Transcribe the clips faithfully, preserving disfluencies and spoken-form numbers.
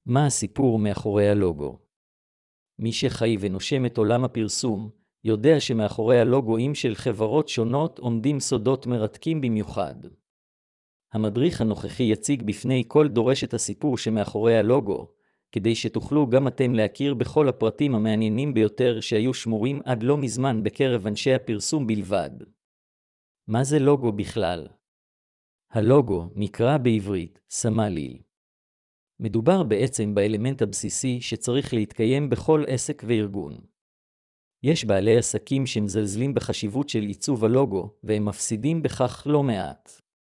מה הסיפור מאחורי הלוגו? מי שחי ונושם את עולם הפרסום, יודע שמאחורי הלוגוים של חברות שונות עומדים סודות מרתקים במיוחד. המדריך הנוכחי יציג בפני כל דורש את הסיפור שמאחורי הלוגו, כדי שתוכלו גם אתם להכיר בכל הפרטים המעניינים ביותר שהיו שמורים עד לא מזמן בקרב אנשי הפרסום בלבד. מה זה לוגו בכלל? הלוגו נקרא בעברית סמליל. מדובר בעצם באלמנט הבסיסי שצריך להתקיים בכל עסק וארגון. יש בעלי עסקים שמזלזלים בחשיבות של עיצוב הלוגו, והם מפסידים בכך לא מעט.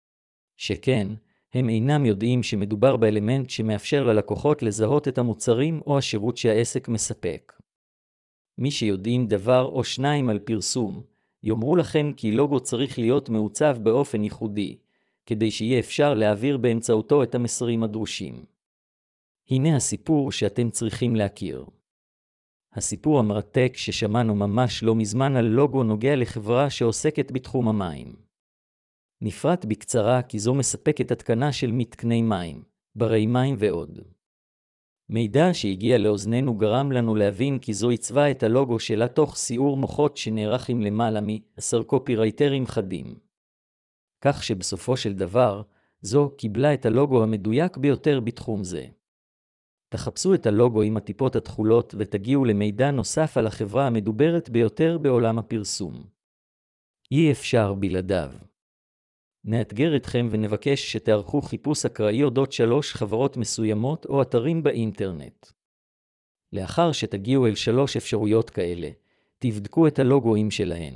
שכן, הם אינם יודעים שמדובר באלמנט שמאפשר ללקוחות לזהות את המוצרים או השירות שהעסק מספק. מי שיודעים דבר או שניים על פרסום, יאמרו לכם כי לוגו צריך להיות מעוצב באופן ייחודי, כדי שיהיה אפשר להעביר באמצעותו את המסרים הדרושים. הנה הסיפור שאתם צריכים להכיר. הסיפור המרתק ששמענו ממש לא מזמן על לוגו נוגע לחברה שעוסקת בתחום המים. נפרט בקצרה כי זו מספקת התקנה של מתקני מים, ברי מים ועוד. מידע שהגיע לאוזנינו גרם לנו להבין כי זו עיצבה את הלוגו שלה תוך סיעור מוחות שנערך עם למעלה מ-עשרה קופירייטרים חדים. כך שבסופו של דבר, זו קיבלה את הלוגו המדויק ביותר בתחום זה. תחפשו את הלוגו עם הטיפות התכולות ותגיעו למידע נוסף על החברה המדוברת ביותר בעולם הפרסום. אי אפשר בלעדיו. נאתגר אתכם ונבקש שתערכו חיפוש אקראי אודות שלוש חברות מסוימות או אתרים באינטרנט. לאחר שתגיעו אל שלוש אפשרויות כאלה, תבדקו את הלוגוים שלהן.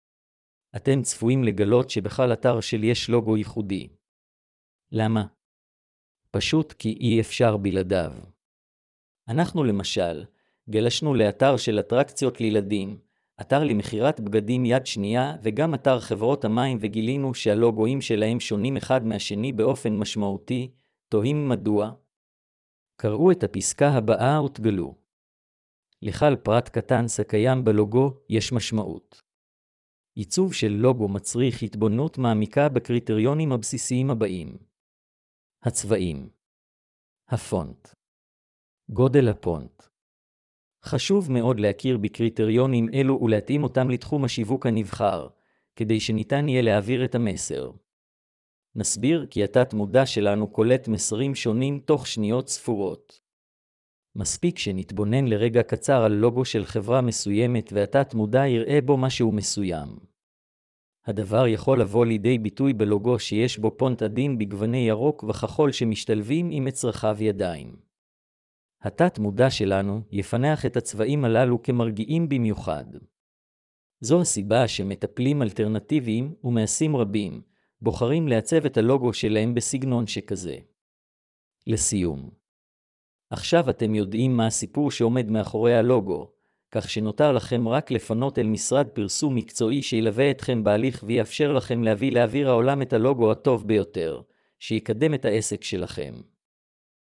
אתם צפויים לגלות שבכל אתר של יש לוגו ייחודי. למה? פשוט כי אי אפשר בלעדיו. אנחנו למשל, גלשנו לאתר של אטרקציות לילדים, אתר למכירת בגדים יד שנייה וגם אתר חברות המים וגילינו שהלוגוים שלהם שונים אחד מהשני באופן משמעותי, תוהים מדוע? קראו את הפסקה הבאה ותגלו. לכל פרט קטן שקיים בלוגו יש משמעות. עיצוב של לוגו מצריך התבוננות מעמיקה בקריטריונים הבסיסיים הבאים. הצבעים. הפונט. גודל הפונט. חשוב מאוד להכיר בקריטריונים אלו ולהתאים אותם לתחום השיווק הנבחר, כדי שניתן יהיה להעביר את המסר. נסביר כי התת מודע שלנו קולט מסרים שונים תוך שניות ספורות. מספיק שנתבונן לרגע קצר על לוגו של חברה מסוימת והתת מודע יראה בו משהו מסוים. הדבר יכול לבוא לידי ביטוי בלוגו שיש בו פונט עדין בגווני ירוק וכחול שמשתלבים עם מצרכיו ידיים. התת מודע שלנו יפנח את הצבעים הללו כמרגיעים במיוחד. זו הסיבה שמטפלים אלטרנטיביים ומעשים רבים בוחרים לעצב את הלוגו שלהם בסגנון שכזה. לסיום. עכשיו אתם יודעים מה הסיפור שעומד מאחורי הלוגו, כך שנותר לכם רק לפנות אל משרד פרסום מקצועי שילווה אתכם בהליך ויאפשר לכם להביא לאוויר העולם את הלוגו הטוב ביותר, שיקדם את העסק שלכם.